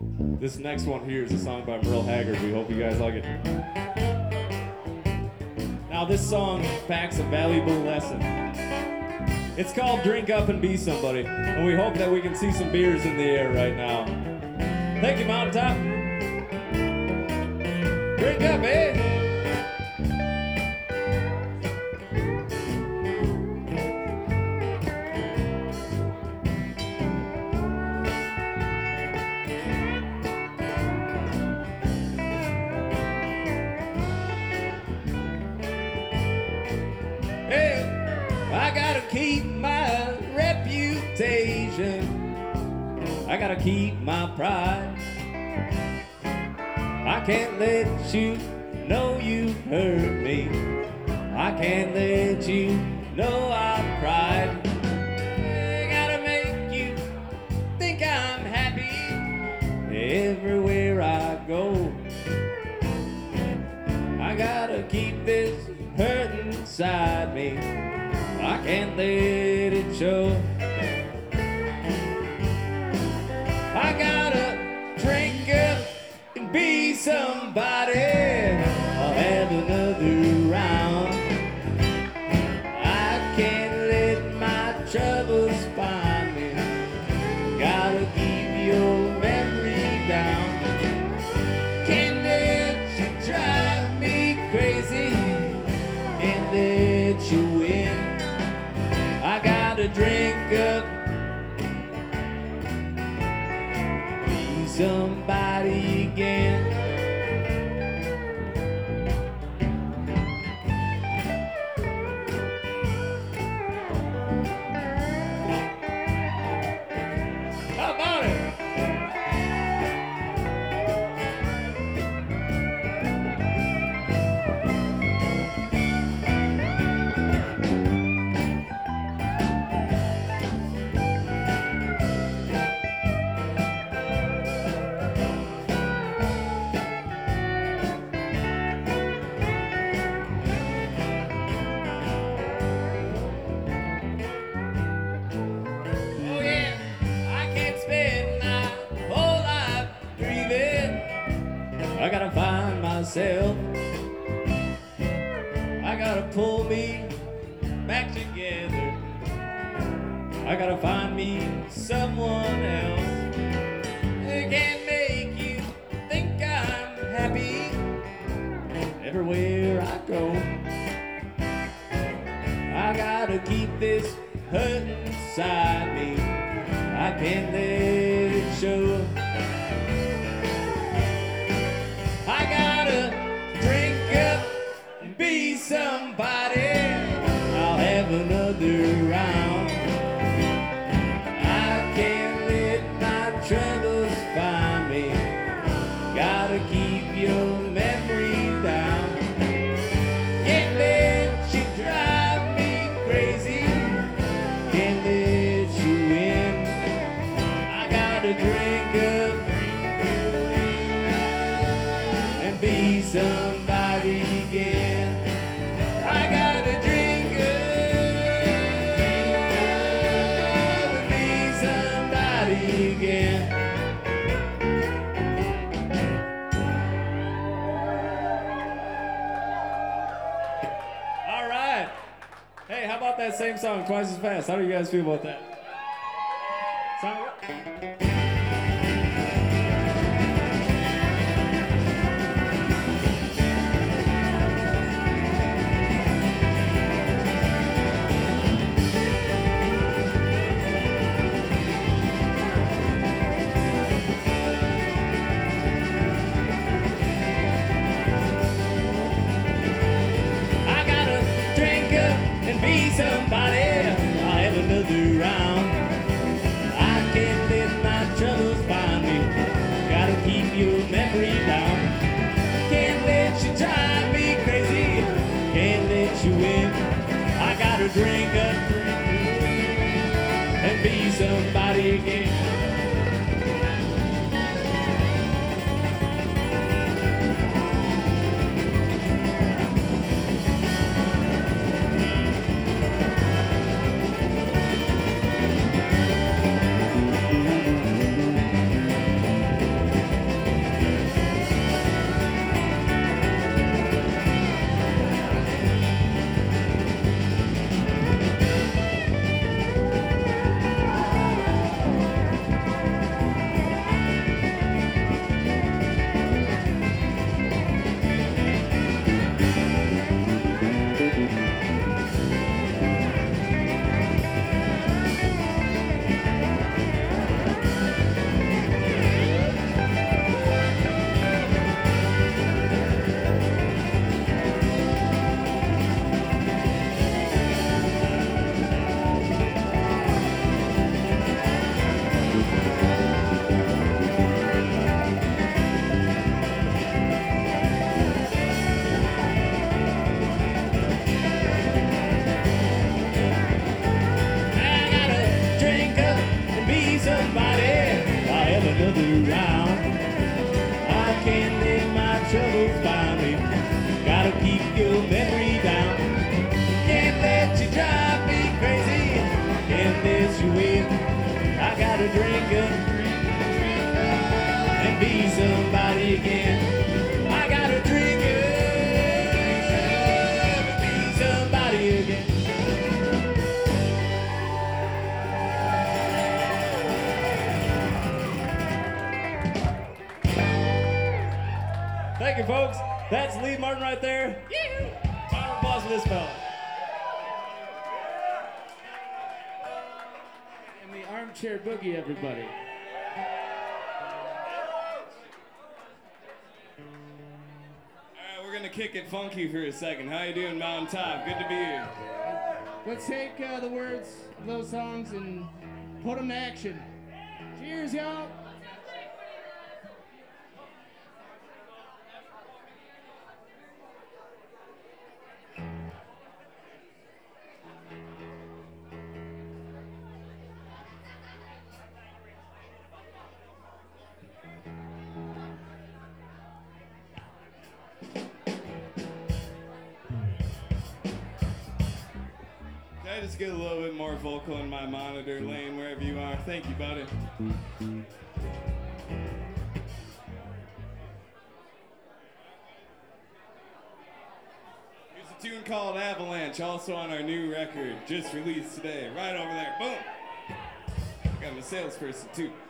This next one here is a song by Merle Haggard. We hope you guys like it. Now, this song packs a valuable lesson. It's called Drink Up and Be Somebody, and we hope that we can see some beers in the air right now. Thank you, Mountaintop. Drink up, eh? I gotta keep my reputation. I gotta keep my pride. I can't let you know you hurt me. I can't let you know I cried. I gotta make you think I'm happy everywhere I go. I gotta keep this hurt inside me. I can't let it show. I gotta drink up and be somebody. I'll have another round. I can't let my troubles find me. Gotta keep your memory down. Can't let you drive me crazy. Can't let you win. I gotta drink up, be somebody again. How about it? I gotta find myself. I gotta pull me back together. I gotta find me someone else who can make you think I'm happy everywhere I go. I gotta keep this hurt inside me. I can't let it show. I gotta drink up and be somebody. I'll have another round. I can't let my troubles find me. Gotta keep your memory down. Can't let you drive me crazy. Can't let you in. I gotta drink up, be somebody again. I gotta drink up and be somebody again. All right. Hey, how about that same song twice as fast? How do you guys feel about that? Sound good? Be somebody, I'll have another round. I can't let my troubles find me. Gotta keep your memory down. Can't let you drive me crazy. Can't let you in. I gotta drink up and be somebody again. somebody again. I got a dream to be somebody again. Thank you, folks. That's Lee Martin right there. Round of applause for this fella. And the armchair boogie, everybody. We're gonna kick it funky for a second. How you doing, Mountain Top? Good to be here. Let's take the words of those songs and put them to action. Cheers, y'all. Can I just get a little bit more vocal in my monitor lane wherever you are? Thank you, buddy. Here's a tune called Avalanche, also on our new record, just released today. Right over there. Boom. Got my salesperson, too.